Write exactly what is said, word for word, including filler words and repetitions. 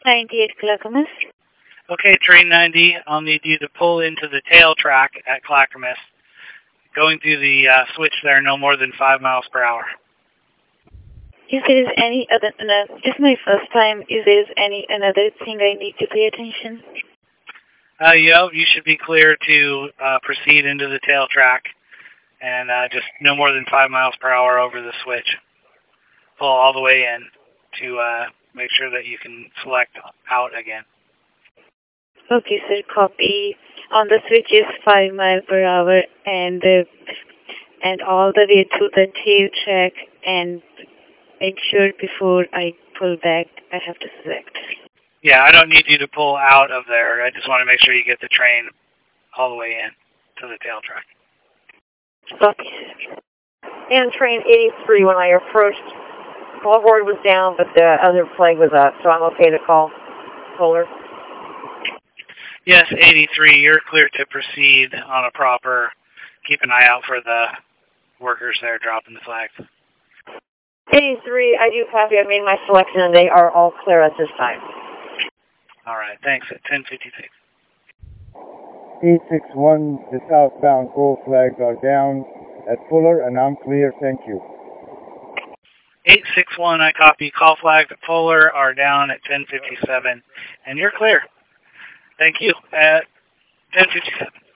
ninety-eight Clackamas. Okay, train ninety, I'll need you to pull into the tail track at Clackamas. Going through the uh, switch there no more than five miles per hour. If there is any other, no, this is my first time. If there is any another thing I need to pay attention? Uh, you know, you should be clear to uh, proceed into the tail track and uh, just no more than five miles per hour over the switch. Pull all the way in to uh, make sure that you can select out again. Okay, sir, copy. On the switch is five miles per hour and uh, and all the way to the tail track, and make sure before I pull back I have to select. Yeah, I don't need you to pull out of there. I just want to make sure you get the train all the way in to the tail track. Copy, sir. And train eighty-three, when I approached, call board was down, but the other flag was up, so I'm okay to call Polar. Yes, eighty-three, you're clear to proceed on a proper, keep an eye out for the workers there dropping the flags. eighty-three, I do copy. I've made my selection, and they are all clear at this time. All right, thanks. At ten fifty-six. eight six one, the southbound gold flags are down at Fuller, and I'm clear. Thank you. eight six one, I copy. Call flags at Fuller are down at ten fifty-seven, and you're clear. Thank you. At ten fifty-seven.